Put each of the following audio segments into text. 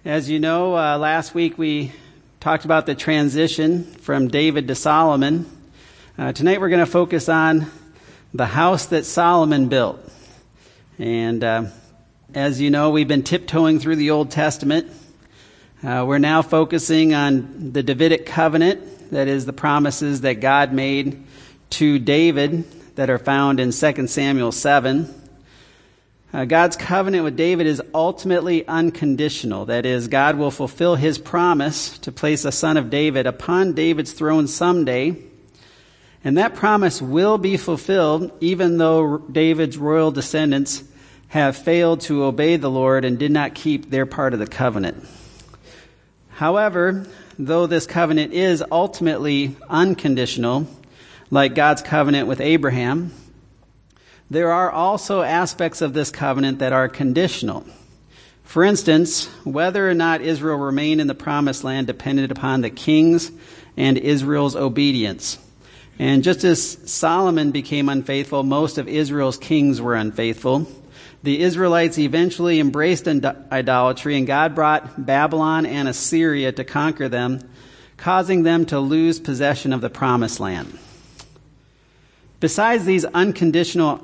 As you know, last week we talked about the transition from David to Solomon. Tonight we're going to focus on the house that Solomon built. And as you know, we've been tiptoeing through the Old Testament. We're now focusing on the Davidic covenant, that is the promises that God made to David that are found in 2 Samuel 7. God's covenant with David is ultimately unconditional. That is, God will fulfill his promise to place a son of David upon David's throne someday. And that promise will be fulfilled even though David's royal descendants have failed to obey the Lord and did not keep their part of the covenant. However, though this covenant is ultimately unconditional, like God's covenant with Abraham, there are also aspects of this covenant that are conditional. For instance, whether or not Israel remained in the promised land depended upon the kings and Israel's obedience. And just as Solomon became unfaithful, most of Israel's kings were unfaithful. The Israelites eventually embraced idolatry, and God brought Babylon and Assyria to conquer them, causing them to lose possession of the promised land. Besides these conditional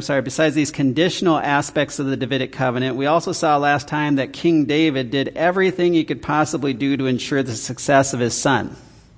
aspects of the Davidic covenant, we also saw last time that King David did everything he could possibly do to ensure the success of his son.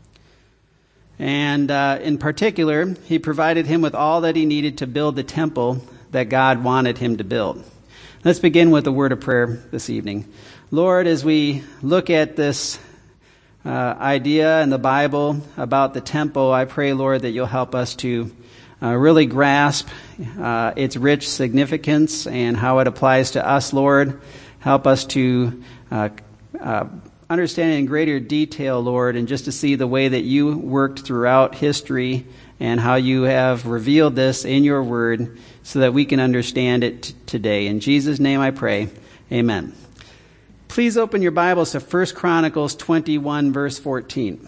And in particular, he provided him with all that he needed to build the temple that God wanted him to build. Let's begin with a word of prayer this evening. Lord, as we look at this idea in the Bible about the temple, I pray, Lord, that you'll help us to really grasp its rich significance and how it applies to us, Lord. Help us to understand it in greater detail, Lord, and just to see the way that you worked throughout history and how you have revealed this in your word so that we can understand it today. In Jesus' name I pray, amen. Please open your Bibles to 1 Chronicles 21, verse 14.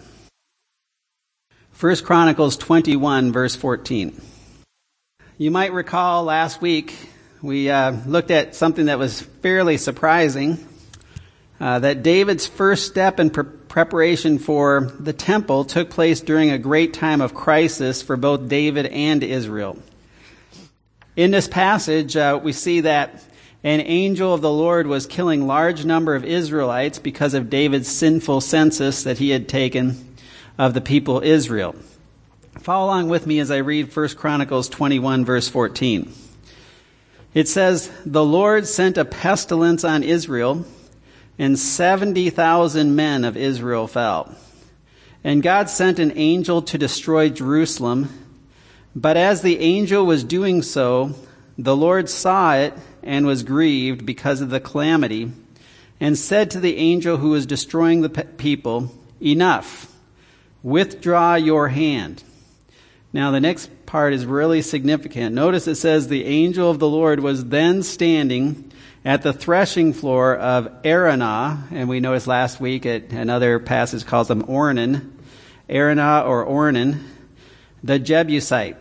1 Chronicles 21, verse 14. You might recall last week we looked at something that was fairly surprising, that David's first step in preparation for the temple took place during a great time of crisis for both David and Israel. In this passage, we see that an angel of the Lord was killing large number of Israelites because of David's sinful census that he had taken of the people Israel. Follow along with me as I read 1 Chronicles 21, verse 14. It says, "The Lord sent a pestilence on Israel, and 70,000 men of Israel fell. And God sent an angel to destroy Jerusalem. But as the angel was doing so, the Lord saw it and was grieved because of the calamity, and said to the angel who was destroying the people, 'Enough, withdraw your hand.'" Now the next part is really significant. Notice it says the angel of the Lord was then standing at the threshing floor of Araunah, and we noticed last week another passage calls them Ornan, Araunah or Ornan, the Jebusite.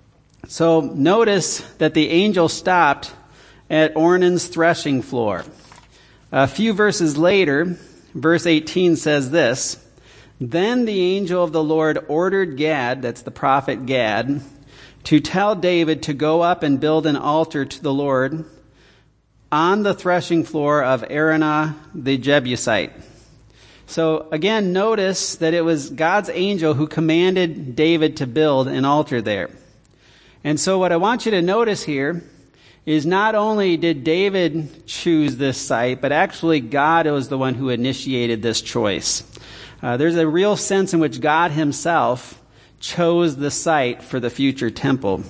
So notice that the angel stopped at Ornan's threshing floor. A few verses later, verse 18 says this, "Then the angel of the Lord ordered Gad," that's the prophet Gad, "to tell David to go up and build an altar to the Lord on the threshing floor of Araunah the Jebusite." So again, notice that it was God's angel who commanded David to build an altar there. And so what I want you to notice here is not only did David choose this site, but actually God was the one who initiated this choice. There's a real sense in which God himself chose the site for the future temple.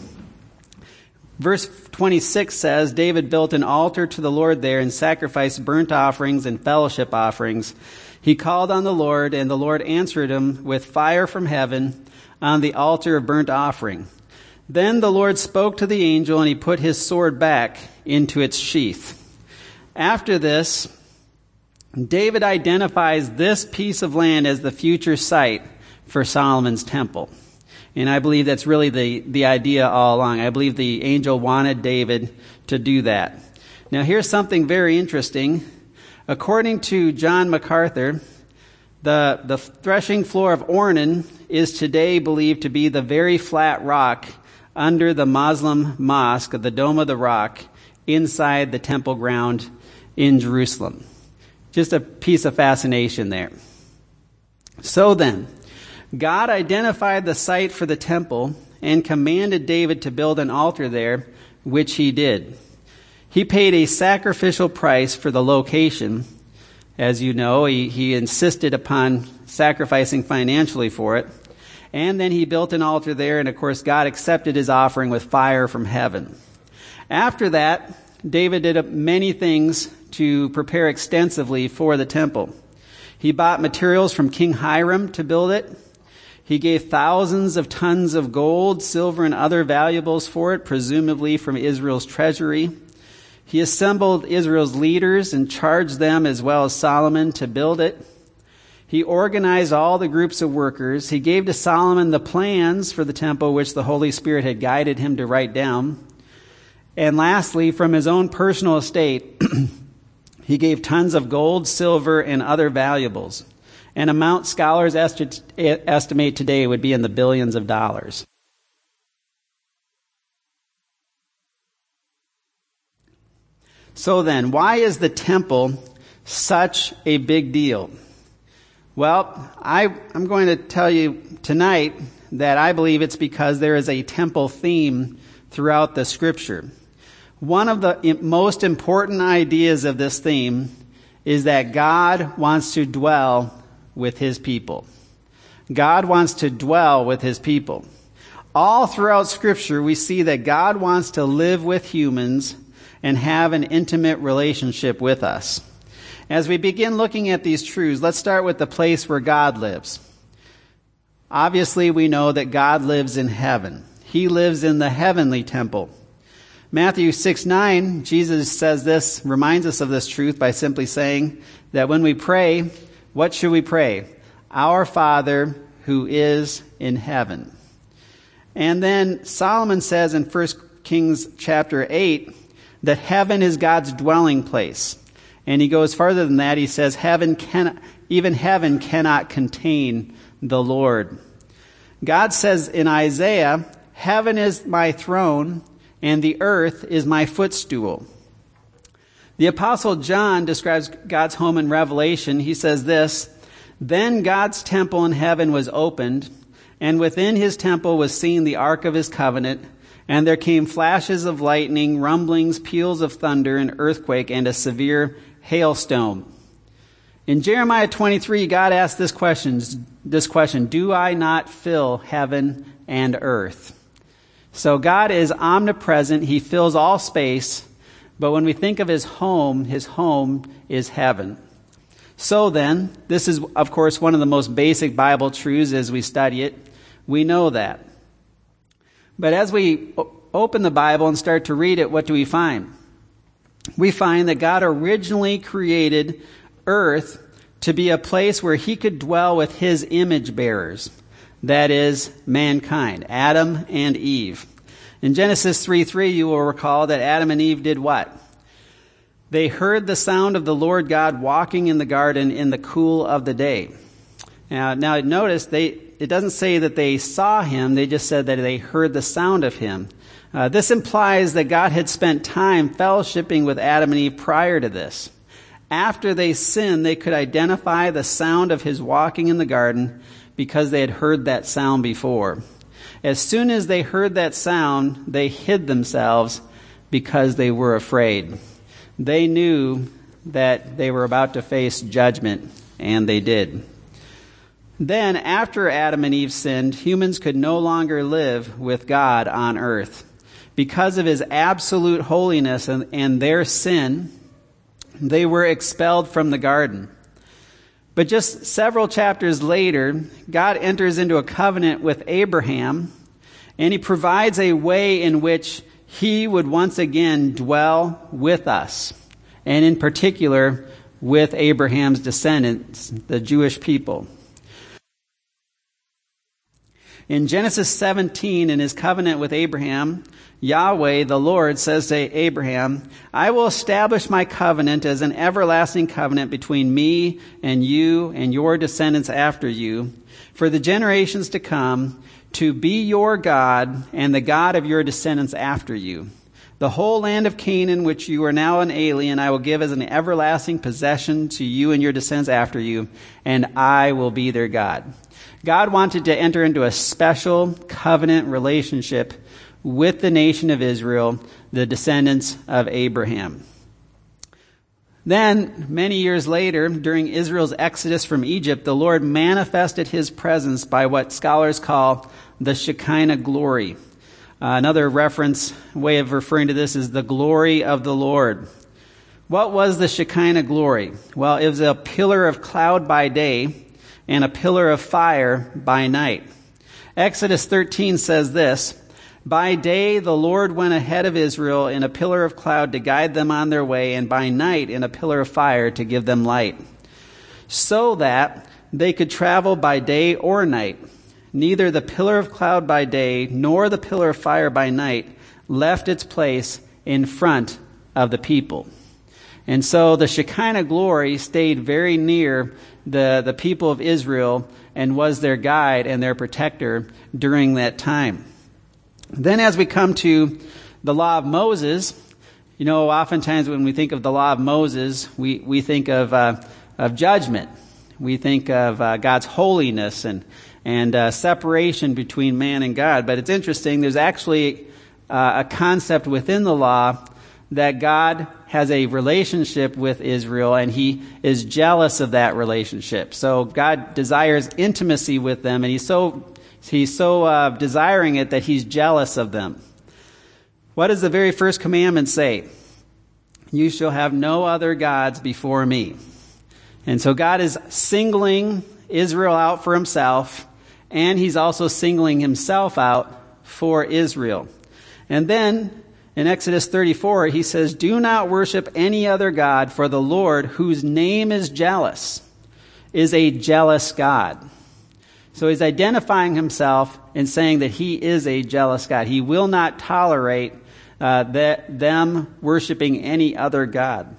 Verse 26 says, "David built an altar to the Lord there and sacrificed burnt offerings and fellowship offerings. He called on the Lord, and the Lord answered him with fire from heaven on the altar of burnt offering. Then the Lord spoke to the angel, and he put his sword back into its sheath." After this, David identifies this piece of land as the future site for Solomon's temple. And I believe that's really the idea all along. I believe the angel wanted David to do that. Now here's something very interesting. According to John MacArthur, the threshing floor of Ornan is today believed to be the very flat rock under the Muslim mosque of the Dome of the Rock inside the temple ground in Jerusalem. Just a piece of fascination there. So then, God identified the site for the temple and commanded David to build an altar there, which he did. He paid a sacrificial price for the location. As you know, he insisted upon sacrificing financially for it. And then he built an altar there, and of course God accepted his offering with fire from heaven. After that, David did many things to prepare extensively for the temple. He bought materials from King Hiram to build it. He gave thousands of tons of gold, silver, and other valuables for it, presumably from Israel's treasury. He assembled Israel's leaders and charged them, as well as Solomon, to build it. He organized all the groups of workers. He gave to Solomon the plans for the temple, which the Holy Spirit had guided him to write down. And lastly, from his own personal estate, he gave tons of gold, silver, and other valuables, an amount scholars estimate today would be in the billions of dollars. So then, why is the temple such a big deal? Well, I'm going to tell you tonight that I believe it's because there is a temple theme throughout the Scripture. One of the most important ideas of this theme is that God wants to dwell with His people. God wants to dwell with His people. All throughout Scripture, we see that God wants to live with humans and have an intimate relationship with us. As we begin looking at these truths, let's start with the place where God lives. Obviously, we know that God lives in heaven. He lives in the heavenly temple. Matthew 6:9, Jesus says this, reminds us of this truth by simply saying that when we pray, what should we pray? Our Father who is in heaven. And then Solomon says in 1 Kings chapter 8 that heaven is God's dwelling place. And he goes farther than that. He says even heaven cannot contain the Lord. God says in Isaiah, heaven is my throne and the earth is my footstool. The Apostle John describes God's home in Revelation. He says this, then God's temple in heaven was opened, and within his temple was seen the ark of his covenant, and there came flashes of lightning, rumblings, peals of thunder, an earthquake, and a severe hailstone. In Jeremiah 23, God asked this question, do I not fill heaven and earth? So God is omnipresent. He fills all space. But when we think of his home is heaven. So then, this is, of course, one of the most basic Bible truths as we study it. We know that. But as we open the Bible and start to read it, what do we find? We find that God originally created earth to be a place where he could dwell with his image bearers. That is, mankind, Adam and Eve. In Genesis 3:3, you will recall that Adam and Eve did what? They heard the sound of the Lord God walking in the garden in the cool of the day. Now notice, it doesn't say that they saw him, they just said that they heard the sound of him. This implies that God had spent time fellowshipping with Adam and Eve prior to this. After they sinned, they could identify the sound of his walking in the garden because they had heard that sound before. As soon as they heard that sound, they hid themselves because they were afraid. They knew that they were about to face judgment, and they did. Then, after Adam and Eve sinned, humans could no longer live with God on earth. Because of his absolute holiness and their sin, they were expelled from the garden. But just several chapters later, God enters into a covenant with Abraham, and he provides a way in which he would once again dwell with us, and in particular with Abraham's descendants, the Jewish people. In Genesis 17, in his covenant with Abraham, Yahweh, the Lord, says to Abraham, I will establish my covenant as an everlasting covenant between me and you and your descendants after you, for the generations to come, to be your God and the God of your descendants after you. The whole land of Canaan, which you are now an alien, I will give as an everlasting possession to you and your descendants after you, and I will be their God. God wanted to enter into a special covenant relationship with the nation of Israel, the descendants of Abraham. Then, many years later, during Israel's exodus from Egypt, the Lord manifested his presence by what scholars call the Shekinah glory. Another reference way of referring to this is the glory of the Lord. What was the Shekinah glory? Well, it was a pillar of cloud by day and a pillar of fire by night. Exodus 13 says this, by day the Lord went ahead of Israel in a pillar of cloud to guide them on their way, and by night in a pillar of fire to give them light, so that they could travel by day or night. Neither the pillar of cloud by day nor the pillar of fire by night left its place in front of the people. And so the Shekinah glory stayed very near the people of Israel and was their guide and their protector during that time. Then as we come to the law of Moses, oftentimes when we think of the law of Moses, we think of judgment. We think of God's holiness and separation between man and God. But it's interesting, there's actually a concept within the law that God has a relationship with Israel and he is jealous of that relationship. So God desires intimacy with them, and he's so desiring it that he's jealous of them. What does the very first commandment say? You shall have no other gods before me. And so God is singling Israel out for himself, and he's also singling himself out for Israel. And then in Exodus 34, he says, do not worship any other God, for the Lord, whose name is jealous, is a jealous God. So he's identifying himself and saying that he is a jealous God. He will not tolerate them worshiping any other God.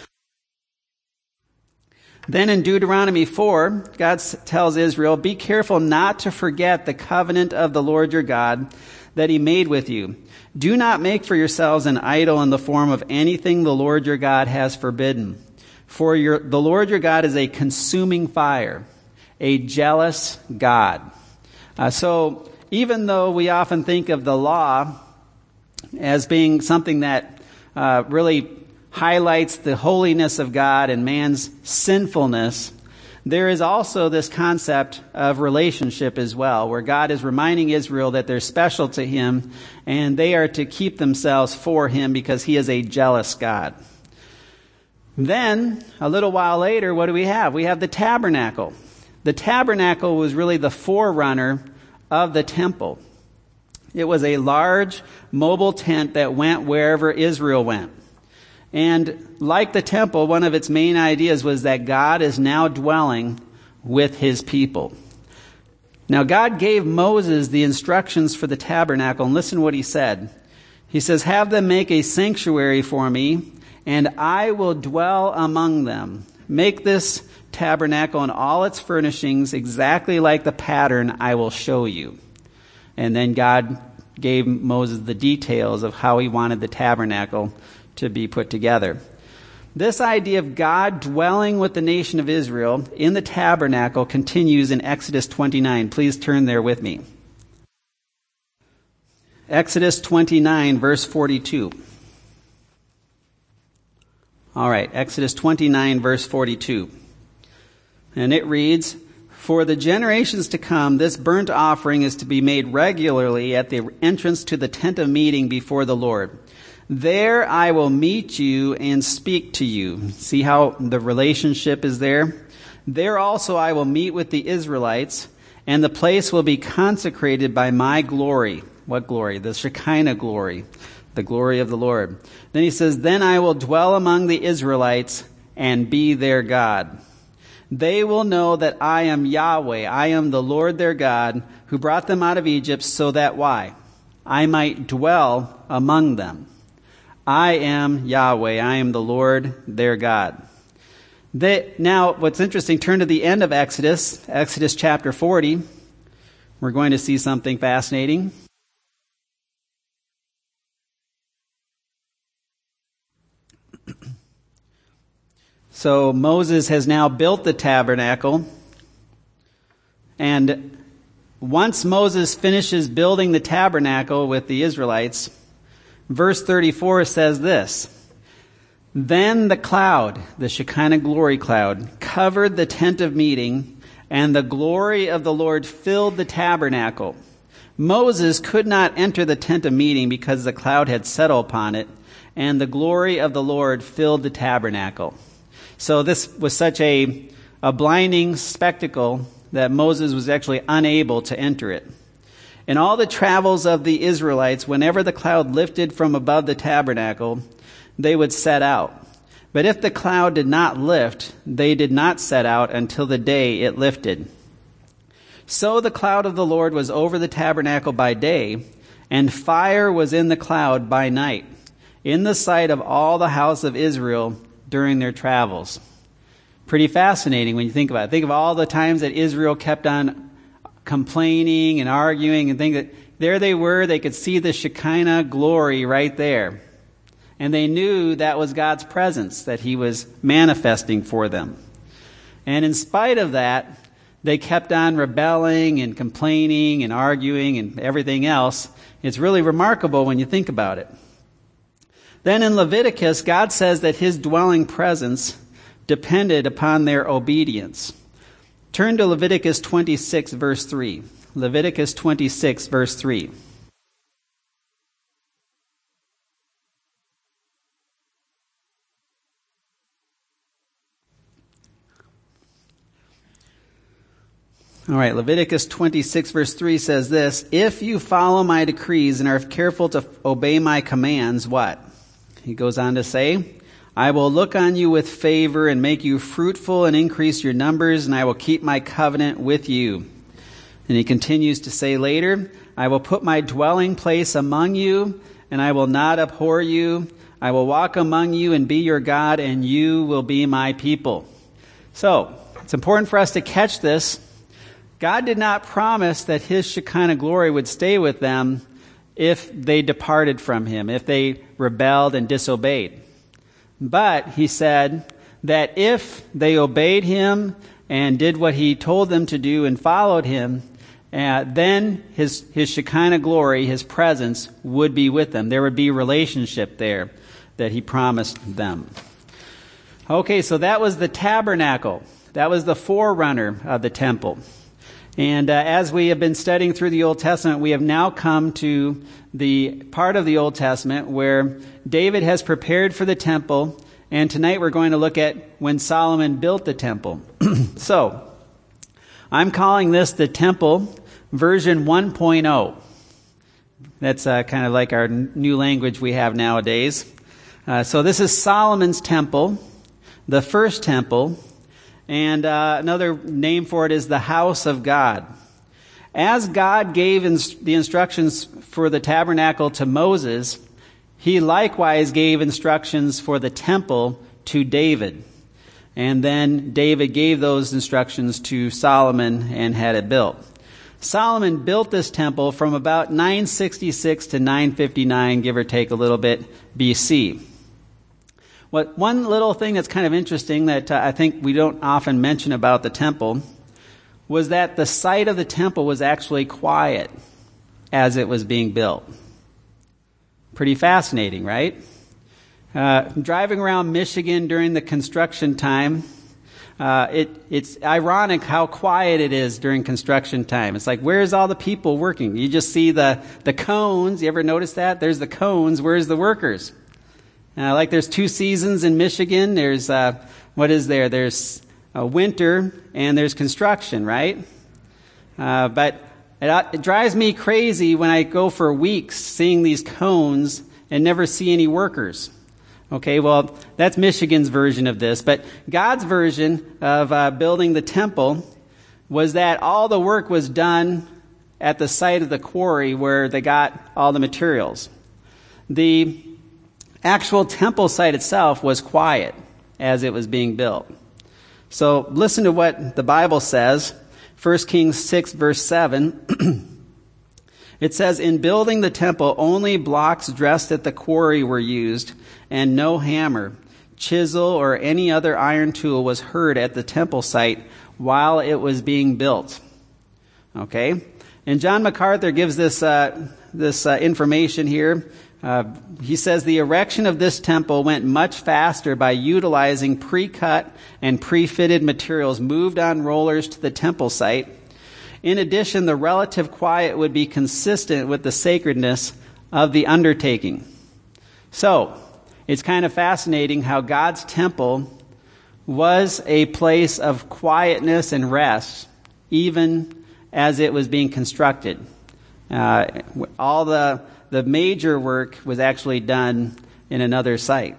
Then in Deuteronomy 4, God tells Israel, be careful not to forget the covenant of the Lord your God that he made with you. Do not make for yourselves an idol in the form of anything the Lord your God has forbidden. For the Lord your God is a consuming fire, a jealous God. So even though we often think of the law as being something that really highlights the holiness of God and man's sinfulness, there is also this concept of relationship as well, where God is reminding Israel that they're special to him and they are to keep themselves for him because he is a jealous God. Then, a little while later, what do we have? We have the tabernacle. The tabernacle was really the forerunner of the temple. It was a large mobile tent that went wherever Israel went. And like the temple, one of its main ideas was that God is now dwelling with his people. Now, God gave Moses the instructions for the tabernacle, and listen to what he said. He says, have them make a sanctuary for me, and I will dwell among them. Make this tabernacle and all its furnishings exactly like the pattern I will show you. And then God gave Moses the details of how he wanted the tabernacle to be put together. This idea of God dwelling with the nation of Israel in the tabernacle continues in Exodus 29. Please turn there with me. Exodus 29, verse 42. All right, Exodus 29, verse 42. And it reads, for the generations to come, this burnt offering is to be made regularly at the entrance to the tent of meeting before the Lord. There I will meet you and speak to you. See how the relationship is there? There also I will meet with the Israelites, and the place will be consecrated by my glory. What glory? The Shekinah glory, the glory of the Lord. Then he says, then I will dwell among the Israelites and be their God. They will know that I am Yahweh, I am the Lord their God, who brought them out of Egypt, so that why? I might dwell among them. I am Yahweh, I am the Lord their God. Now, what's interesting, turn to the end of Exodus chapter 40. We're going to see something fascinating. So Moses has now built the tabernacle, and once Moses finishes building the tabernacle with the Israelites, verse 34 says this: Then the cloud, the Shekinah glory cloud, covered the tent of meeting, and the glory of the Lord filled the tabernacle. Moses could not enter the tent of meeting because the cloud had settled upon it, and the glory of the Lord filled the tabernacle. So this was such a blinding spectacle that Moses was actually unable to enter it. In all the travels of the Israelites, whenever the cloud lifted from above the tabernacle, they would set out. But if the cloud did not lift, they did not set out until the day it lifted. So the cloud of the Lord was over the tabernacle by day, and fire was in the cloud by night, in the sight of all the house of Israel during their travels. Pretty fascinating when you think about it. Think of all the times that Israel kept on complaining and arguing and thinking that there they were, they could see the Shekinah glory right there. And they knew that was God's presence, that he was manifesting for them. And in spite of that, they kept on rebelling and complaining and arguing and everything else. It's really remarkable when you think about it. Then in Leviticus, God says that his dwelling presence depended upon their obedience. Turn to Leviticus 26, verse 3. Leviticus 26, verse 3. All right, Leviticus 26, verse 3 says this: If you follow my decrees and are careful to obey my commands, what? He goes on to say, I will look on you with favor and make you fruitful and increase your numbers, and I will keep my covenant with you. And he continues to say later, I will put my dwelling place among you, and I will not abhor you. I will walk among you and be your God, and you will be my people. So, it's important for us to catch this. God did not promise that his Shekinah glory would stay with them if they departed from him, if they rebelled and disobeyed. But he said that if they obeyed him and did what he told them to do and followed him, then his Shekinah glory, his presence, would be with them. There would be relationship there that he promised them. Okay, so that was the tabernacle. That was the forerunner of the temple. And as we have been studying through the Old Testament, we have now come to the part of the Old Testament where David has prepared for the temple, and tonight we're going to look at when Solomon built the temple. So, I'm calling this the temple version 1.0. That's kind of like our new language we have nowadays. So this is Solomon's temple, the first temple. And another name for it is the house of God. As God gave the instructions for the tabernacle to Moses, he likewise gave instructions for the temple to David. And then David gave those instructions to Solomon and had it built. Solomon built this temple from about 966 to 959, give or take a little bit, BC. One little thing that's kind of interesting that I think we don't often mention about the temple was that the site of the temple was actually quiet as it was being built. Pretty fascinating, right? Driving around Michigan during the construction time, it's ironic how quiet it is during construction time. It's like, where's all the people working? You just see the cones. You ever notice that? There's the cones. Where's the workers? Like there's two seasons in Michigan. There's, what is there? There's winter and there's construction, right? But it drives me crazy when I go for weeks seeing these cones and never see any workers. Okay, well, that's Michigan's version of this. But God's version of building the temple was that all the work was done at the site of the quarry where they got all the materials. The actual temple site itself was quiet as it was being built. So listen to what the Bible says. 1 Kings 6, verse 7. It says, "In building the temple, only blocks dressed at the quarry were used, and no hammer, chisel, or any other iron tool was heard at the temple site while it was being built." Okay? And John MacArthur gives this information here. He says, "The erection of this temple went much faster by utilizing pre-cut and pre-fitted materials moved on rollers to the temple site. In addition, the relative quiet would be consistent with the sacredness of the undertaking." So, it's kind of fascinating how God's temple was a place of quietness and rest, even as it was being constructed. All the major work was actually done in another site.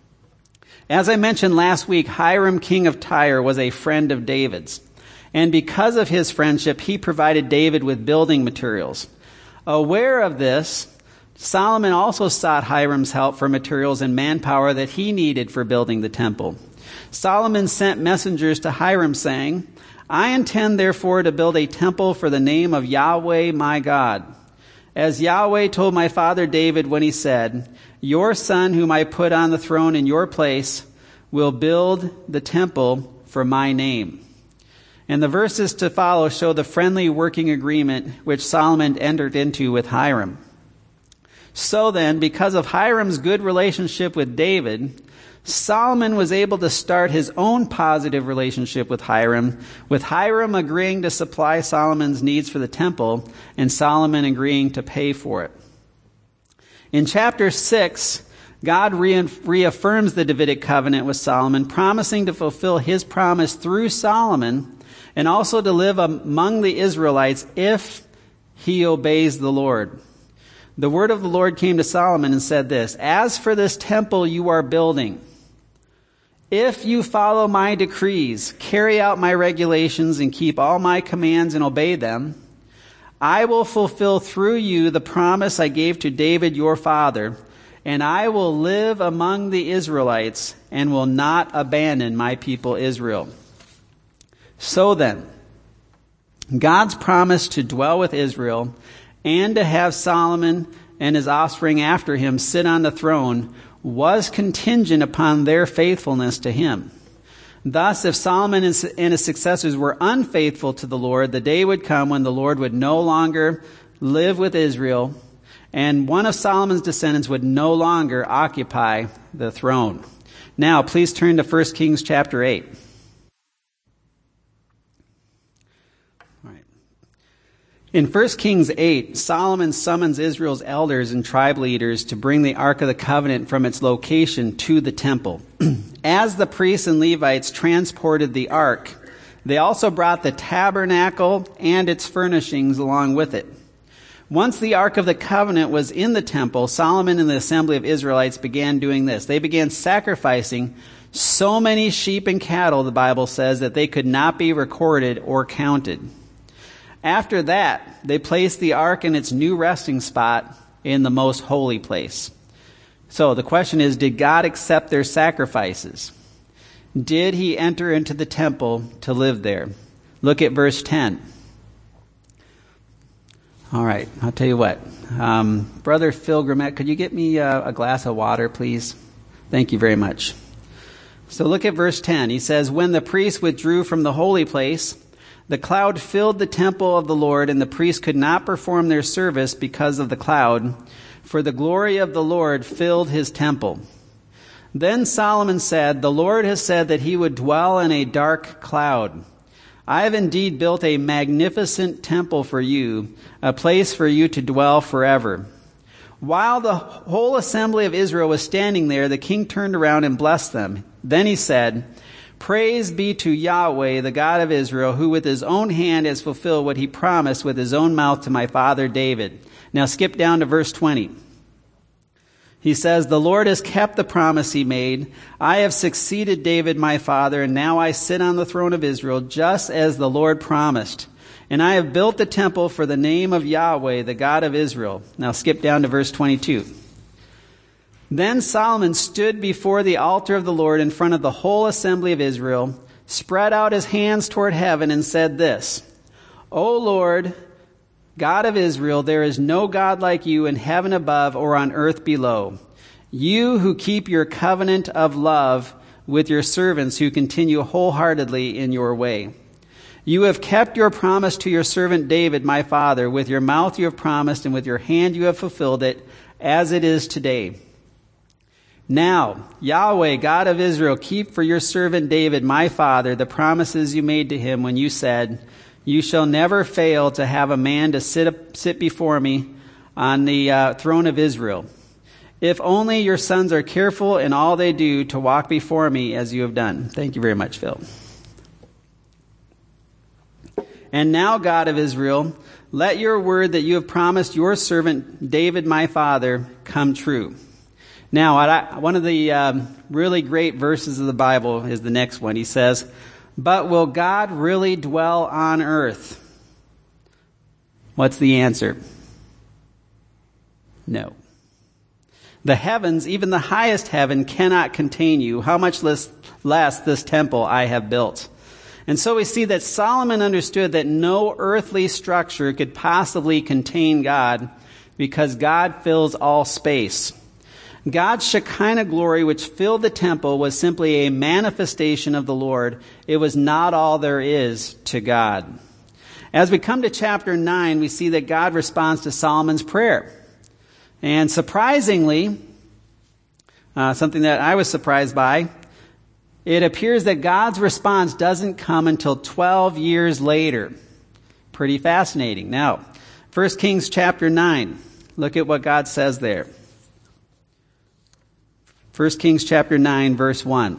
As I mentioned last week, Hiram, king of Tyre, was a friend of David's. And because of his friendship, he provided David with building materials. Aware of this, Solomon also sought Hiram's help for materials and manpower that he needed for building the temple. Solomon sent messengers to Hiram saying, "I intend therefore to build a temple for the name of Yahweh my God. As Yahweh told my father David when he said, 'Your son whom I put on the throne in your place will build the temple for my name.'" And the verses to follow show the friendly working agreement which Solomon entered into with Hiram. So then, because of Hiram's good relationship with David, Solomon was able to start his own positive relationship with Hiram agreeing to supply Solomon's needs for the temple, and Solomon agreeing to pay for it. In chapter 6, God reaffirms the Davidic covenant with Solomon, promising to fulfill his promise through Solomon and also to live among the Israelites if he obeys the Lord. The word of the Lord came to Solomon and said this, "As for this temple you are building, if you follow my decrees, carry out my regulations, and keep all my commands and obey them, I will fulfill through you the promise I gave to David your father, and I will live among the Israelites and will not abandon my people Israel." So then, God's promise to dwell with Israel and to have Solomon and his offspring after him sit on the throne was contingent upon their faithfulness to him. Thus, if Solomon and his successors were unfaithful to the Lord, the day would come when the Lord would no longer live with Israel, and one of Solomon's descendants would no longer occupy the throne. Now, please turn to 1 Kings chapter 8. In 1 Kings 8, Solomon summons Israel's elders and tribe leaders to bring the Ark of the Covenant from its location to the temple. As the priests and Levites transported the Ark, they also brought the tabernacle and its furnishings along with it. Once the Ark of the Covenant was in the temple, Solomon and the assembly of Israelites began doing this. They began sacrificing so many sheep and cattle, the Bible says, that they could not be recorded or counted. After that, they placed the ark in its new resting spot in the most holy place. So the question is, did God accept their sacrifices? Did he enter into the temple to live there? Look at verse 10. All right, I'll tell you what. Brother Phil Grimet, could you get me a glass of water, please? Thank you very much. So look at verse 10. He says, "When the priests withdrew from the holy place, the cloud filled the temple of the Lord, and the priests could not perform their service because of the cloud, for the glory of the Lord filled his temple. Then Solomon said, 'The Lord has said that he would dwell in a dark cloud. I have indeed built a magnificent temple for you, a place for you to dwell forever.' While the whole assembly of Israel was standing there, the king turned around and blessed them. Then he said, 'Praise be to Yahweh, the God of Israel, who with his own hand has fulfilled what he promised with his own mouth to my father David.'" Now skip down to verse 20. He says, "The Lord has kept the promise he made. I have succeeded David my father, and now I sit on the throne of Israel, just as the Lord promised. And I have built the temple for the name of Yahweh, the God of Israel." Now skip down to verse 22. "Then Solomon stood before the altar of the Lord in front of the whole assembly of Israel, spread out his hands toward heaven, and said this, 'O Lord, God of Israel, there is no God like you in heaven above or on earth below. You who keep your covenant of love with your servants who continue wholeheartedly in your way. You have kept your promise to your servant David, my father. With your mouth you have promised, and with your hand you have fulfilled it, as it is today. Now, Yahweh, God of Israel, keep for your servant David, my father, the promises you made to him when you said, you shall never fail to have a man to sit before me on the throne of Israel. If only your sons are careful in all they do to walk before me as you have done.'" Thank you very much, Phil. "And now, God of Israel, let your word that you have promised your servant David, my father, come true." Now, one of the really great verses of the Bible is the next one. He says, "But will God really dwell on earth?" What's the answer? No. "The heavens, even the highest heaven, cannot contain you. How much less this temple I have built?" And so we see that Solomon understood that no earthly structure could possibly contain God, because God fills all space. God's Shekinah glory, which filled the temple, was simply a manifestation of the Lord. It was not all there is to God. As we come to chapter 9, we see that God responds to Solomon's prayer. And surprisingly, something that I was surprised by, it appears that God's response doesn't come until 12 years later. Pretty fascinating. Now, 1 Kings chapter 9. Look at what God says there. 1 Kings chapter 9, verse 1.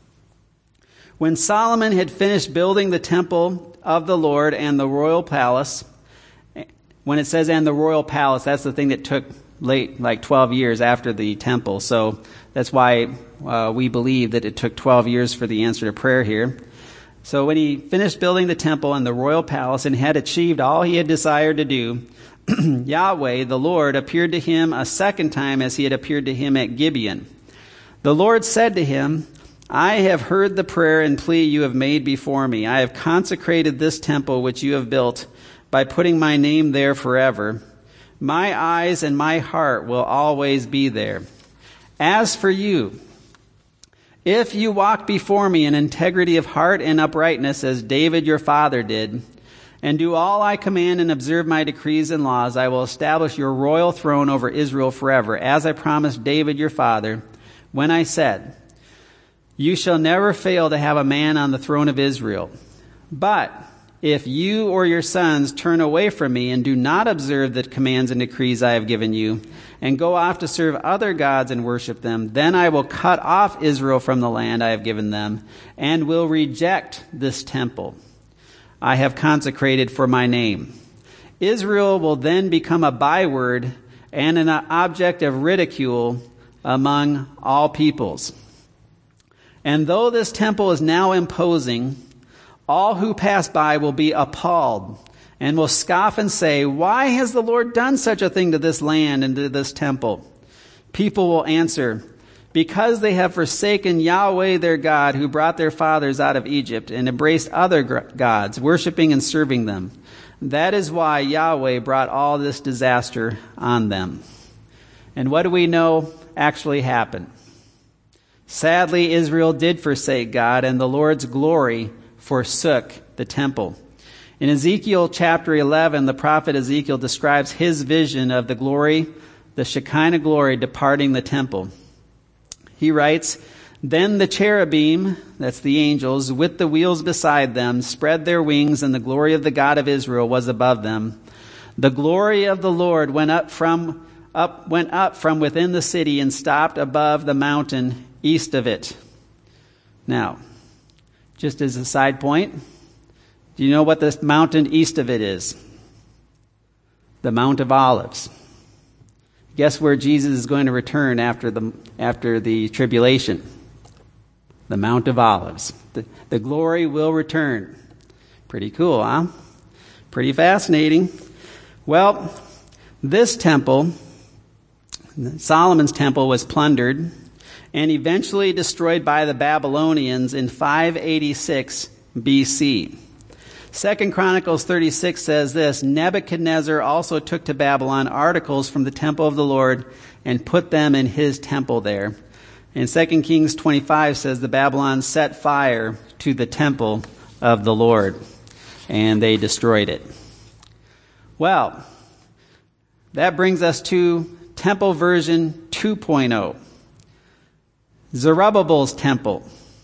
"When Solomon had finished building the temple of the Lord and the royal palace," when it says "and the royal palace," that's the thing that took like 12 years after the temple. So that's why we believe that it took 12 years for the answer to prayer here. "So when he finished building the temple and the royal palace and had achieved all he had desired to do, Yahweh, the Lord, appeared to him a second time as he had appeared to him at Gibeon. The Lord said to him, 'I have heard the prayer and plea you have made before me. I have consecrated this temple which you have built by putting my name there forever. My eyes and my heart will always be there. As for you, if you walk before me in integrity of heart and uprightness as David your father did, and do all I command and observe my decrees and laws, I will establish your royal throne over Israel forever, as I promised David your father, when I said, you shall never fail to have a man on the throne of Israel. But if you or your sons turn away from me and do not observe the commands and decrees I have given you, and go off to serve other gods and worship them, then I will cut off Israel from the land I have given them, and will reject this temple I have consecrated for my name. Israel will then become a byword and an object of ridicule among all peoples. And though this temple is now imposing, all who pass by will be appalled and will scoff and say, why has the Lord done such a thing to this land and to this temple? People will answer, because they have forsaken Yahweh their God, who brought their fathers out of Egypt, and embraced other gods, worshiping and serving them. That is why Yahweh brought all this disaster on them. And what do we know actually happened? Sadly, Israel did forsake God, and the Lord's glory forsook the temple. In Ezekiel chapter 11, the prophet Ezekiel describes his vision of the glory, the Shekinah glory, departing the temple. He writes, then the cherubim, that's the angels, with the wheels beside them, spread their wings, and the glory of the God of Israel was above them. The glory of the Lord went up from within the city and stopped above the mountain east of it. Now, just as a side point, do you know what this mountain east of it is? The Mount of Olives. Guess where Jesus is going to return after the tribulation? The Mount of Olives. The glory will return. Pretty cool, huh? Pretty fascinating. Well, this temple, Solomon's temple, was plundered and eventually destroyed by the Babylonians in 586 BC. 2 Chronicles 36 says this, Nebuchadnezzar also took to Babylon articles from the temple of the Lord and put them in his temple there. And 2 Kings 25 says the Babylons set fire to the temple of the Lord, and they destroyed it. Well, that brings us to temple version 2.0. Zerubbabel's temple.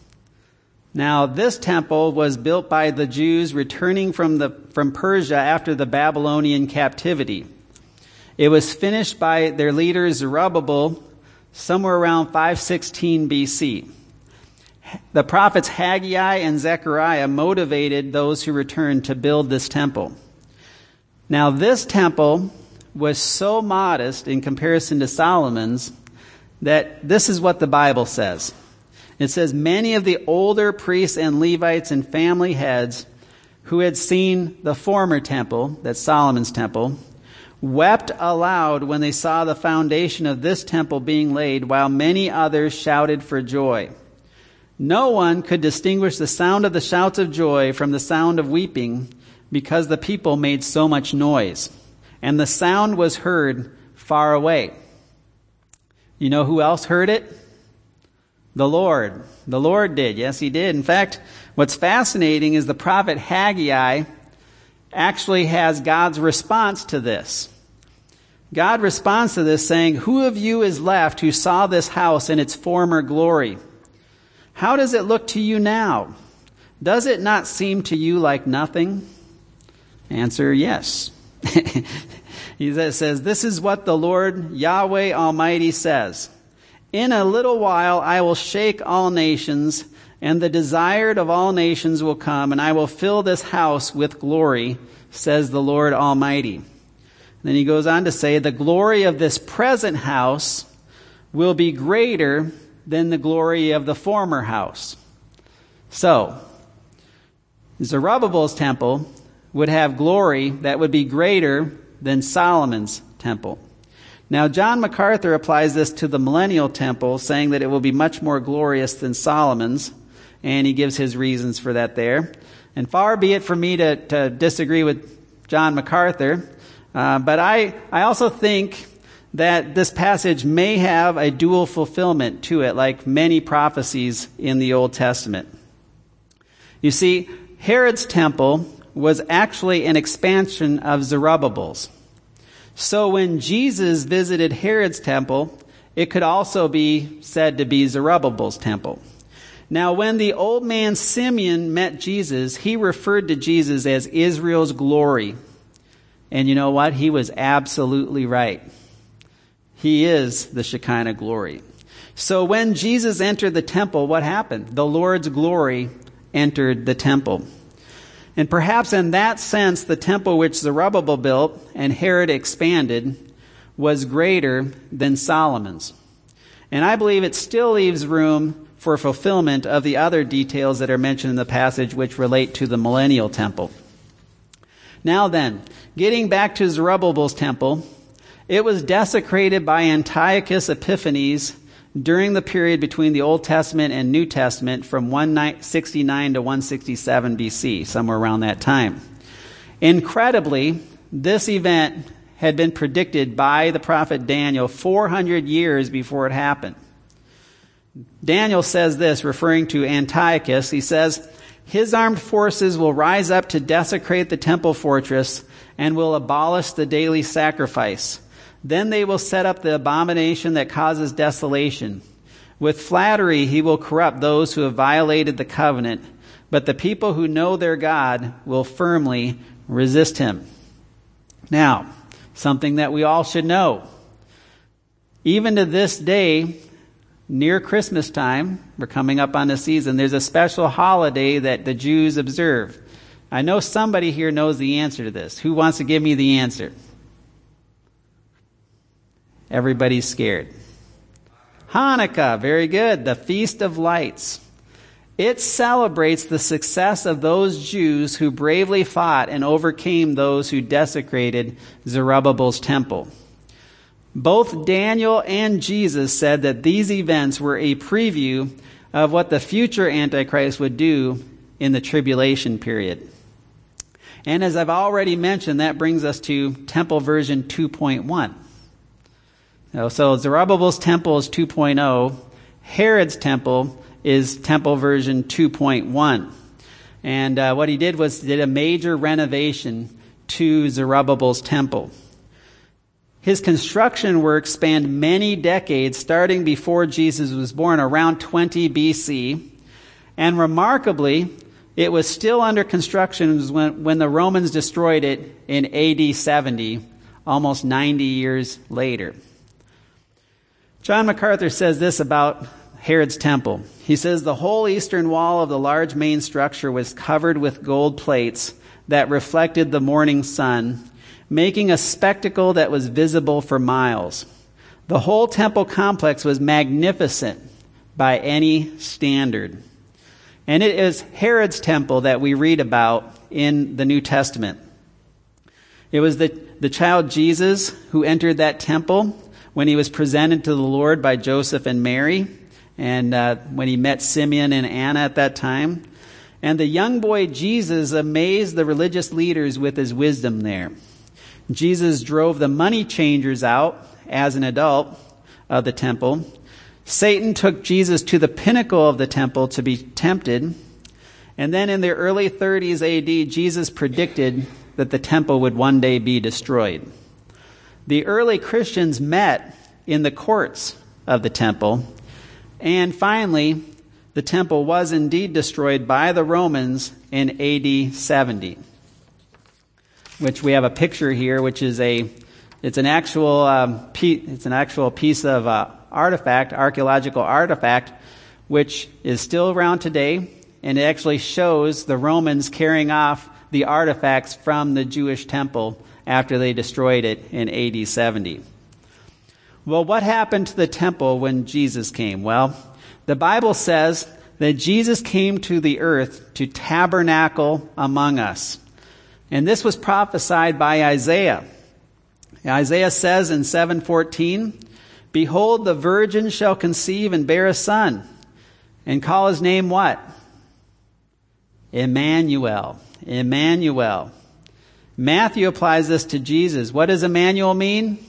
Now, this temple was built by the Jews returning from Persia after the Babylonian captivity. It was finished by their leader Zerubbabel somewhere around 516 BC. The prophets Haggai and Zechariah motivated those who returned to build this temple. Now, this temple was so modest in comparison to Solomon's that this is what the Bible says. It says, many of the older priests and Levites and family heads who had seen the former temple, that's Solomon's temple, wept aloud when they saw the foundation of this temple being laid, while many others shouted for joy. No one could distinguish the sound of the shouts of joy from the sound of weeping, because the people made so much noise, and the sound was heard far away. You know who else heard it? The Lord. The Lord did. Yes, he did. In fact, what's fascinating is the prophet Haggai actually has God's response to this. God responds to this saying, who of you is left who saw this house in its former glory? How does it look to you now? Does it not seem to you like nothing? Answer, yes. He says, this is what the Lord Yahweh Almighty says. In a little while I will shake all nations, and the desired of all nations will come, and I will fill this house with glory, says the Lord Almighty. Then he goes on to say, the glory of this present house will be greater than the glory of the former house. So, Zerubbabel's temple would have glory that would be greater than Solomon's temple. Now, John MacArthur applies this to the millennial temple, saying that it will be much more glorious than Solomon's, and he gives his reasons for that there. And far be it from me to disagree with John MacArthur, but I also think that this passage may have a dual fulfillment to it, like many prophecies in the Old Testament. You see, Herod's temple was actually an expansion of Zerubbabel's. So when Jesus visited Herod's temple, it could also be said to be Zerubbabel's temple. Now, when the old man Simeon met Jesus, he referred to Jesus as Israel's glory. And you know what? He was absolutely right. He is the Shekinah glory. So when Jesus entered the temple, what happened? The Lord's glory entered the temple. And perhaps in that sense, the temple which Zerubbabel built and Herod expanded was greater than Solomon's. And I believe it still leaves room for fulfillment of the other details that are mentioned in the passage which relate to the millennial temple. Now then, getting back to Zerubbabel's temple, it was desecrated by Antiochus Epiphanes during the period between the Old Testament and New Testament from 169 to 167 BC, somewhere around that time. Incredibly, this event had been predicted by the prophet Daniel 400 years before it happened. Daniel says this, referring to Antiochus, he says, his armed forces will rise up to desecrate the temple fortress and will abolish the daily sacrifice. Then they will set up the abomination that causes desolation. With flattery he will corrupt those who have violated the covenant, but the people who know their God will firmly resist him. Now, something that we all should know. Even to this day, near Christmas time, we're coming up on the season, there's a special holiday that the Jews observe. I know somebody here knows the answer to this. Who wants to give me the answer? Everybody's scared. Hanukkah, very good. The Feast of Lights. It celebrates the success of those Jews who bravely fought and overcame those who desecrated Zerubbabel's temple. Both Daniel and Jesus said that these events were a preview of what the future Antichrist would do in the tribulation period. And as I've already mentioned, that brings us to Temple version 2.1. So Zerubbabel's temple is 2.0. Herod's temple is temple version 2.1. And what he did was did a major renovation to Zerubbabel's temple. His construction work spanned many decades, starting before Jesus was born, around 20 BC. And remarkably, it was still under construction when the Romans destroyed it in AD 70, almost 90 years later. John MacArthur says this about Herod's temple. He says, the whole eastern wall of the large main structure was covered with gold plates that reflected the morning sun, making a spectacle that was visible for miles. The whole temple complex was magnificent by any standard. And it is Herod's temple that we read about in the New Testament. It was the child Jesus who entered that temple when he was presented to the Lord by Joseph and Mary, and when he met Simeon and Anna at that time. And the young boy Jesus amazed the religious leaders with his wisdom there. Jesus drove the money changers out as an adult of the temple. Satan took Jesus to the pinnacle of the temple to be tempted. And then in the early 30s AD, Jesus predicted that the temple would one day be destroyed. The early Christians met in the courts of the temple. And finally, the temple was indeed destroyed by the Romans in AD 70. Which we have a picture here, which is it's an actual piece of archaeological artifact, which is still around today, and it actually shows the Romans carrying off the artifacts from the Jewish temple after they destroyed it in AD 70. Well, what happened to the temple when Jesus came? Well, the Bible says that Jesus came to the earth to tabernacle among us. And this was prophesied by Isaiah. Isaiah says in 7:14, behold, the virgin shall conceive and bear a son, and call his name what? Emmanuel. Emmanuel. Matthew applies this to Jesus. What does Emmanuel mean?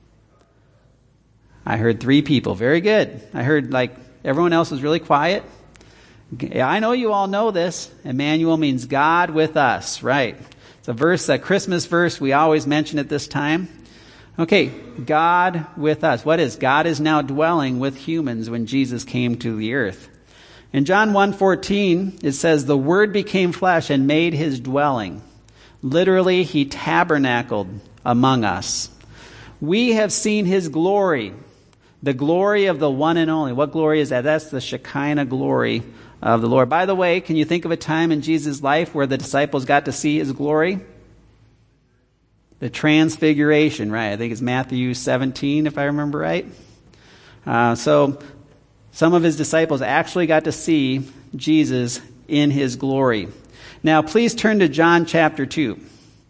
I heard 3 people. Very good. I heard everyone else was really quiet. I know you all know this. Emmanuel means God with us, right? It's a verse, a Christmas verse we always mention at this time. Okay, God with us. What is? God is now dwelling with humans when Jesus came to the earth. In John 1:14, it says, the Word became flesh and made his dwelling. Literally, he tabernacled among us. We have seen his glory, the glory of the one and only. What glory is that? That's the Shekinah glory of the Lord. By the way, can you think of a time in Jesus' life where the disciples got to see his glory? The transfiguration, right? I think it's Matthew 17, if I remember right. So some of his disciples actually got to see Jesus in his glory. Now, please turn to John chapter 2.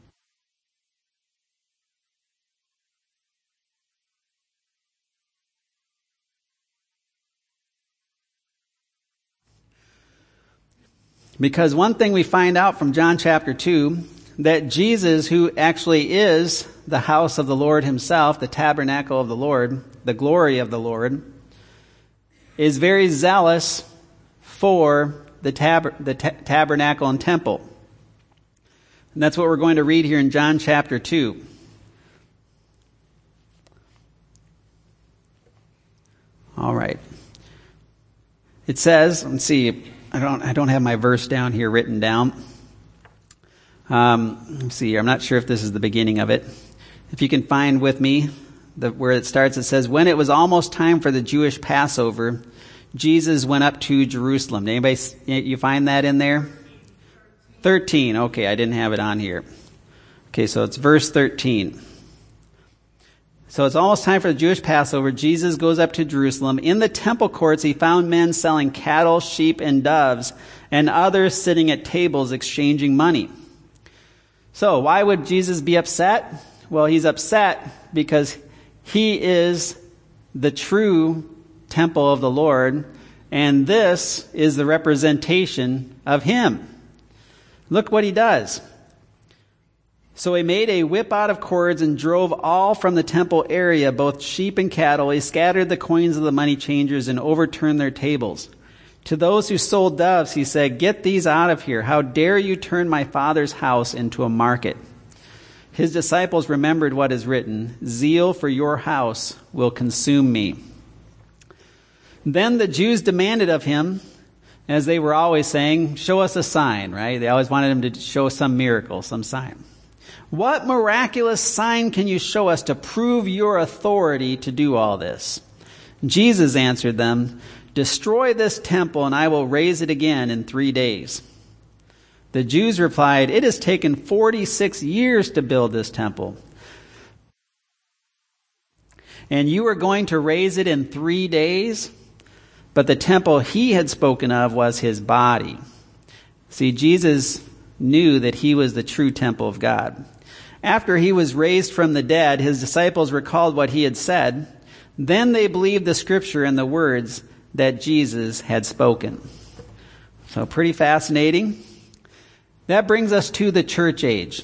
Because one thing we find out from John chapter 2, that Jesus, who actually is the house of the Lord himself, the tabernacle of the Lord, the glory of the Lord, is very zealous for the tabernacle and temple. And that's what we're going to read here in John chapter 2. All right. It says, let's see, I don't have my verse down here written down. Let's see, I'm not sure if this is the beginning of it. If you can find with me where it starts, it says, when it was almost time for the Jewish Passover, Jesus went up to Jerusalem. Anybody, you find that in there? 13. Okay, I didn't have it on here. Okay, so it's verse 13. So it's almost time for the Jewish Passover. Jesus goes up to Jerusalem. In the temple courts, he found men selling cattle, sheep, and doves, and others sitting at tables exchanging money. So why would Jesus be upset? Well, he's upset because he is the true temple of the Lord, and this is the representation of him. Look what he does. So he made a whip out of cords and drove all from the temple area, both sheep and cattle. He scattered the coins of the money changers and overturned their tables. To those who sold doves, he said, "Get these out of here. How dare you turn my Father's house into a market?" His disciples remembered what is written, "Zeal for your house will consume me." Then the Jews demanded of him, as they were always saying, "Show us a sign," right? They always wanted him to show some miracle, some sign. "What miraculous sign can you show us to prove your authority to do all this?" Jesus answered them, "Destroy this temple, and I will raise it again in 3 days." The Jews replied, "It has taken 46 years to build this temple, and you are going to raise it in 3 days?" But the temple he had spoken of was his body. See, Jesus knew that he was the true temple of God. After he was raised from the dead, his disciples recalled what he had said. Then they believed the scripture and the words that Jesus had spoken. So pretty fascinating. That brings us to the church age.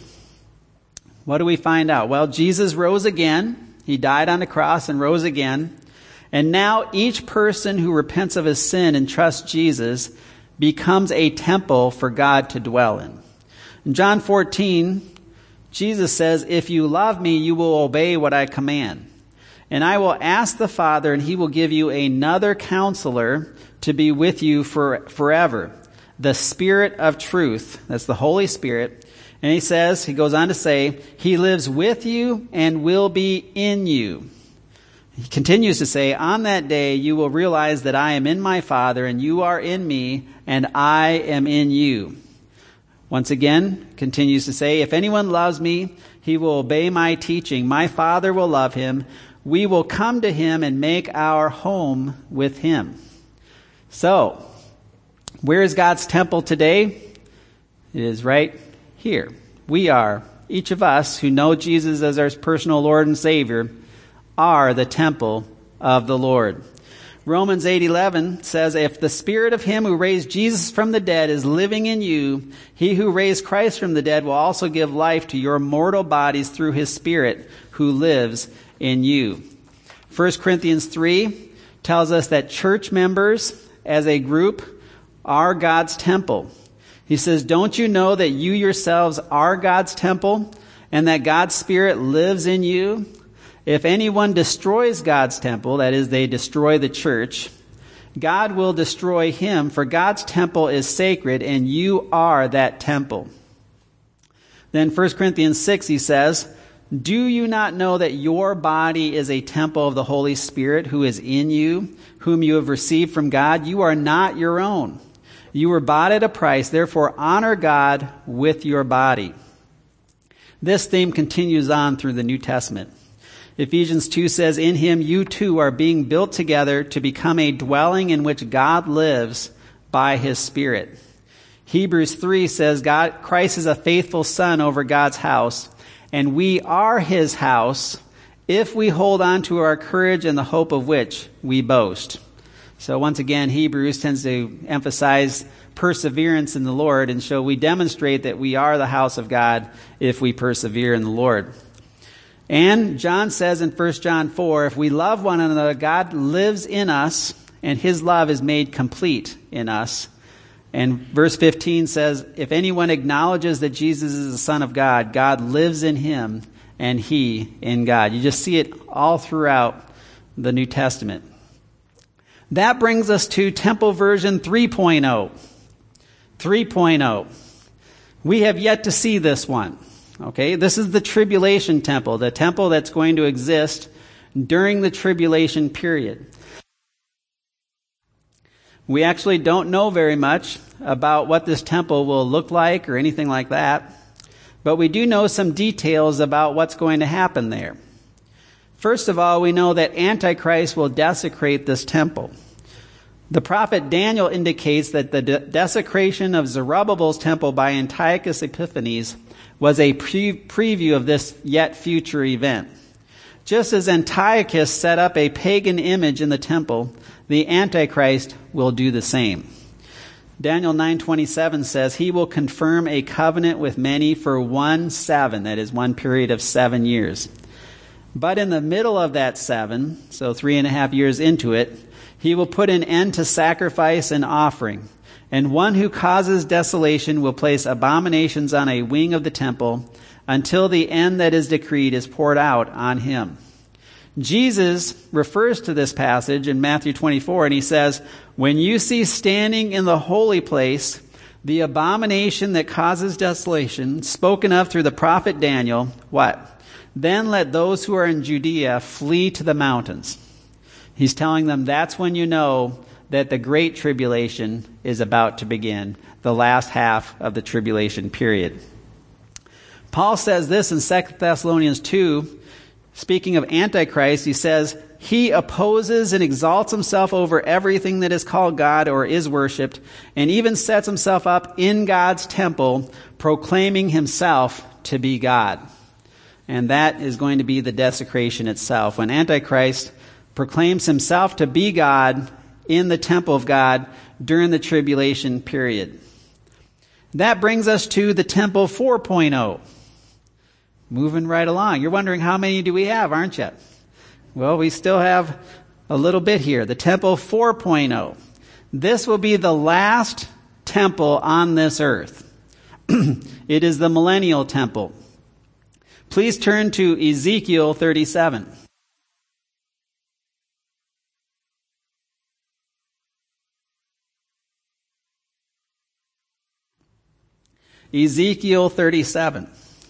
What do we find out? Well, Jesus rose again. He died on the cross and rose again. And now each person who repents of his sin and trusts Jesus becomes a temple for God to dwell in. In John 14, Jesus says, "If you love me, you will obey what I command. And I will ask the Father, and he will give you another counselor to be with you forever, the Spirit of truth." That's the Holy Spirit. And he goes on to say, "He lives with you and will be in you." He continues to say, "On that day you will realize that I am in my Father, and you are in me, and I am in you." Once again, continues to say, "If anyone loves me, he will obey my teaching. My Father will love him. We will come to him and make our home with him." So, where is God's temple today? It is right here. We are, each of us who know Jesus as our personal Lord and Savior, are the temple of the Lord. Romans 8:11 says, "If the spirit of him who raised Jesus from the dead is living in you, he who raised Christ from the dead will also give life to your mortal bodies through his Spirit who lives in you." 1 Corinthians 3 tells us that church members as a group are God's temple. He says, "Don't you know that you yourselves are God's temple and that God's Spirit lives in you? If anyone destroys God's temple," that is, they destroy the church, "God will destroy him, for God's temple is sacred, and you are that temple." Then 1 Corinthians 6, he says, "Do you not know that your body is a temple of the Holy Spirit who is in you, whom you have received from God? You are not your own. You were bought at a price, therefore honor God with your body." This theme continues on through the New Testament. Ephesians 2 says, "In him you too are being built together to become a dwelling in which God lives by his Spirit." Hebrews 3 says, Christ is a faithful son over God's house, and we are his house if we hold on to our courage and the hope of which we boast. So once again, Hebrews tends to emphasize perseverance in the Lord, and so we demonstrate that we are the house of God if we persevere in the Lord. And John says in 1 John 4, if we love one another, God lives in us, and his love is made complete in us. And verse 15 says, if anyone acknowledges that Jesus is the Son of God, God lives in him, and he in God. You just see it all throughout the New Testament. That brings us to Temple Version 3.0. 3.0. We have yet to see this one. Okay, this is the tribulation temple, the temple that's going to exist during the tribulation period. We actually don't know very much about what this temple will look like or anything like that, but we do know some details about what's going to happen there. First of all, we know that Antichrist will desecrate this temple. The prophet Daniel indicates that the desecration of Zerubbabel's temple by Antiochus Epiphanes was a preview of this yet future event. Just as Antiochus set up a pagan image in the temple, the Antichrist will do the same. Daniel 9:27 says, "He will confirm a covenant with many for 1/7," that is one period of 7 years. But in the middle of that 7, so 3.5 years into it, he will put an end to sacrifice and offering. And one who causes desolation will place abominations on a wing of the temple until the end that is decreed is poured out on him. Jesus refers to this passage in Matthew 24, and he says, "When you see standing in the holy place the abomination that causes desolation, spoken of through the prophet Daniel," what? "Then let those who are in Judea flee to the mountains." He's telling them that's when you know that the great tribulation is about to begin, the last half of the tribulation period. Paul says this in 2 Thessalonians 2, speaking of Antichrist, he says, "He opposes and exalts himself over everything that is called God or is worshipped, and even sets himself up in God's temple, proclaiming himself to be God." And that is going to be the desecration itself. When Antichrist proclaims himself to be God in the temple of God during the tribulation period. That brings us to the Temple 4.0. Moving right along. You're wondering how many do we have, aren't you? Well, we still have a little bit here. The Temple 4.0. This will be the last temple on this earth. It is the millennial temple. Please turn to Ezekiel 37. Ezekiel 37.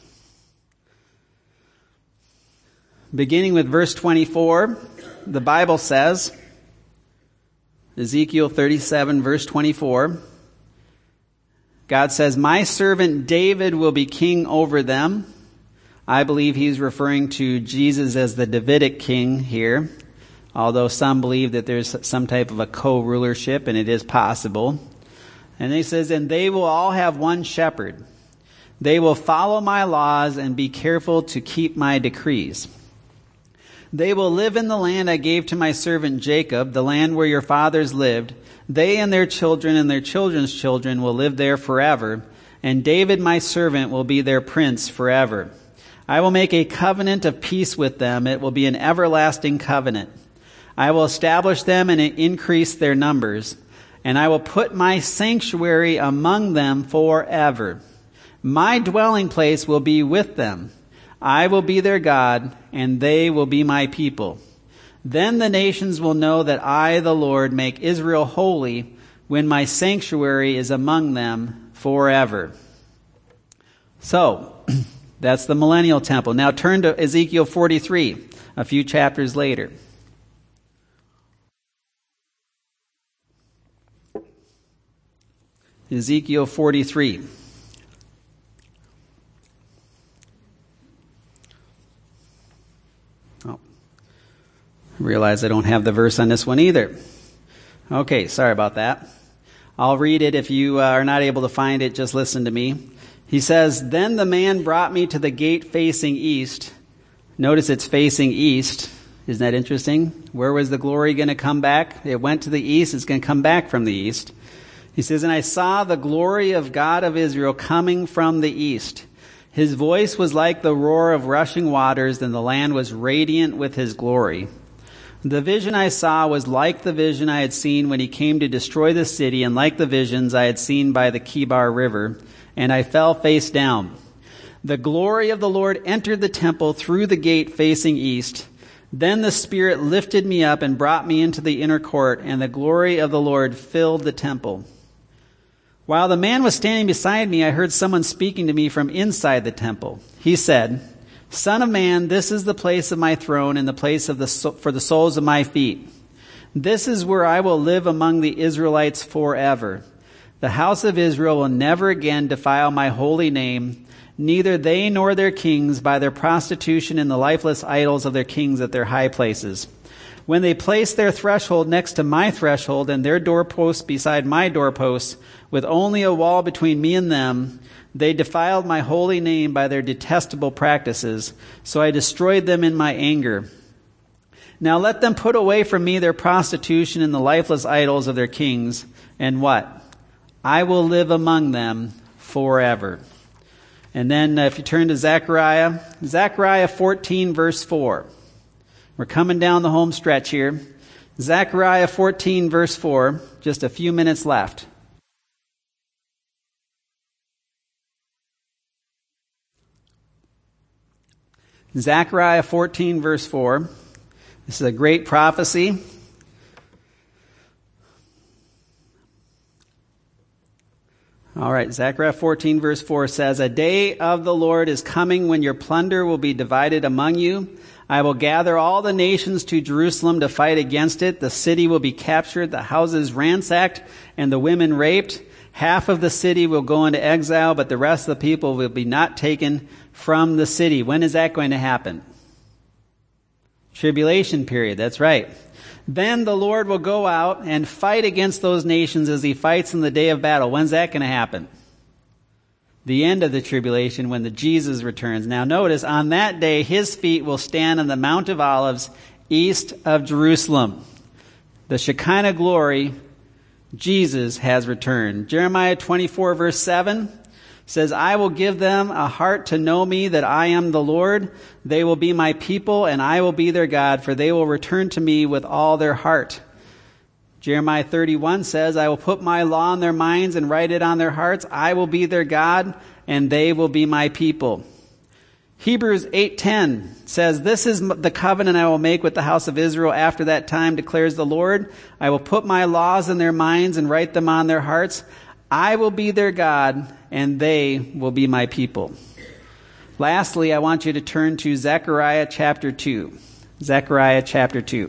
Beginning with verse 24, the Bible says, Ezekiel 37, verse 24, God says, "My servant David will be king over them." I believe he's referring to Jesus as the Davidic king here, although some believe that there's some type of a co-rulership, and it is possible. And he says, "And they will all have one shepherd. They will follow my laws and be careful to keep my decrees. They will live in the land I gave to my servant Jacob, the land where your fathers lived. They and their children's children will live there forever, and David my servant will be their prince forever. I will make a covenant of peace with them. It will be an everlasting covenant. I will establish them and increase their numbers, and I will put my sanctuary among them forever. My dwelling place will be with them. I will be their God, and they will be my people. Then the nations will know that I, the Lord, make Israel holy when my sanctuary is among them forever." So, that's the millennial temple. Now turn to Ezekiel 43, a few chapters later. Ezekiel 43. I realize I don't have the verse on this one either. Okay, sorry about that. I'll read it. If you are not able to find it, just listen to me. He says, "Then the man brought me to the gate facing east." Notice it's facing east. Isn't that interesting? Where was the glory going to come back? It went to the east. It's going to come back from the east. He says, "And I saw the glory of God of Israel coming from the east. His voice was like the roar of rushing waters, and the land was radiant with his glory. The vision I saw was like the vision I had seen when he came to destroy the city, and like the visions I had seen by the Kibar River, and I fell face down. The glory of the Lord entered the temple through the gate facing east. Then the Spirit lifted me up and brought me into the inner court, and the glory of the Lord filled the temple. While the man was standing beside me, I heard someone speaking to me from inside the temple. He said, 'Son of man, this is the place of my throne and the place for the soles of my feet. This is where I will live among the Israelites forever. The house of Israel will never again defile my holy name, neither they nor their kings by their prostitution in the lifeless idols of their kings at their high places. When they placed their threshold next to my threshold and their doorposts beside my doorposts, with only a wall between me and them, they defiled my holy name by their detestable practices. So I destroyed them in my anger. Now let them put away from me their prostitution and the lifeless idols of their kings. And what? I will live among them forever. And then if you turn to Zechariah 14, verse 4. We're coming down the home stretch here. Zechariah 14, verse 4. Just a few minutes left. Zechariah 14, verse 4. This is a great prophecy. All right, Zechariah 14, verse 4 says, "A day of the Lord is coming when your plunder will be divided among you. I will gather all the nations to Jerusalem to fight against it. The city will be captured, the houses ransacked, and the women raped. Half of the city will go into exile, but the rest of the people will be not taken from the city." When is that going to happen? Tribulation period, that's right. "Then the Lord will go out and fight against those nations as he fights in the day of battle." When's that going to happen? The end of the tribulation, when the Jesus returns. Now notice, on that day, his feet will stand on the Mount of Olives east of Jerusalem. The Shekinah glory, Jesus has returned. Jeremiah 24, verse 7 says, "I will give them a heart to know me, that I am the Lord. They will be my people, and I will be their God, for they will return to me with all their heart." Jeremiah 31 says, "I will put my law in their minds and write it on their hearts. I will be their God, and they will be my people." Hebrews 8:10 says, "This is the covenant I will make with the house of Israel after that time, declares the Lord. I will put my laws in their minds and write them on their hearts. I will be their God, and they will be my people." Lastly, I want you to turn to Zechariah chapter 2. Zechariah chapter 2.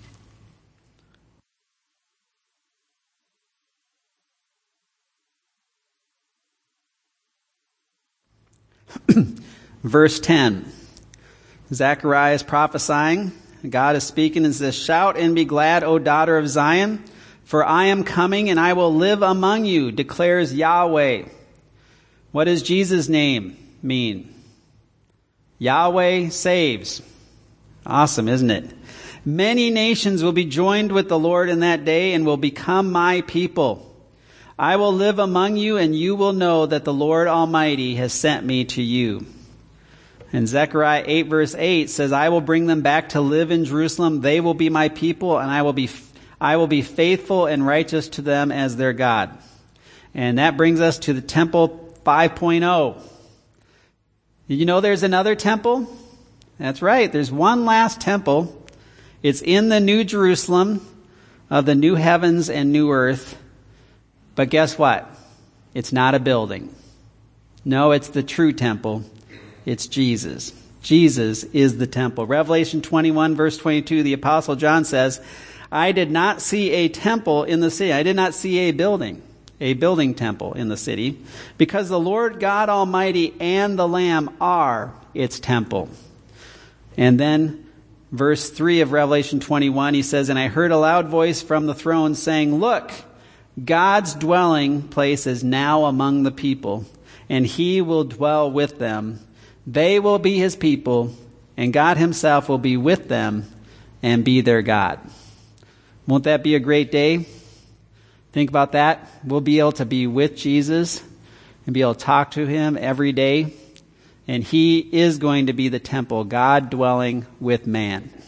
Verse 10. Zechariah is prophesying. God is speaking and says, "Shout and be glad, O daughter of Zion, for I am coming and I will live among you, declares Yahweh." What does Jesus' name mean? Yahweh saves. Awesome, isn't it? "Many nations will be joined with the Lord in that day and will become my people. I will live among you, and you will know that the Lord Almighty has sent me to you." And Zechariah 8, verse 8 says, "I will bring them back to live in Jerusalem. They will be my people, and I will be faithful and righteous to them as their God." And that brings us to the temple 5.0. Did you know there's another temple? That's right. There's one last temple. It's in the New Jerusalem of the new heavens and new earth. But guess what? It's not a building. No, it's the true temple. It's Jesus. Jesus is the temple. Revelation 21, verse 22, the Apostle John says, "I did not see a temple in the city." I did not see a building temple in the city, because the Lord God Almighty and the Lamb are its temple. And then verse 3 of Revelation 21, he says, "And I heard a loud voice from the throne saying, 'Look, God's dwelling place is now among the people, and he will dwell with them. They will be his people, and God himself will be with them and be their God.'" Won't that be a great day? Think about that. We'll be able to be with Jesus and be able to talk to him every day. And he is going to be the temple, God dwelling with man.